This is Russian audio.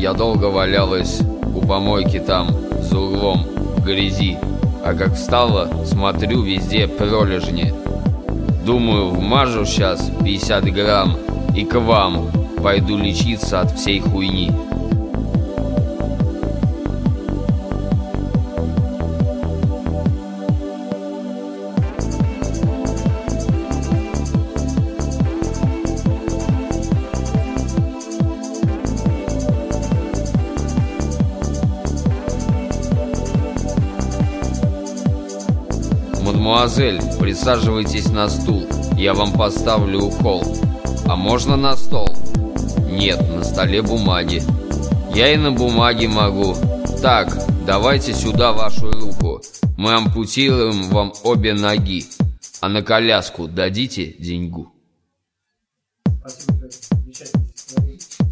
я долго валялась у помойки там, за углом, в грязи. А как встала, смотрю, везде пролежни. Думаю, вмажу сейчас 50 грамм и к вам пойду лечиться от всей хуйни. Мадемуазель, присаживайтесь на стул, я вам поставлю укол. А можно на стол? Нет, на столе бумаги. Я и на бумаге могу. Так, давайте сюда вашу руку. Мы ампутируем вам обе ноги. А на коляску дадите деньгу? Спасибо, замечательно.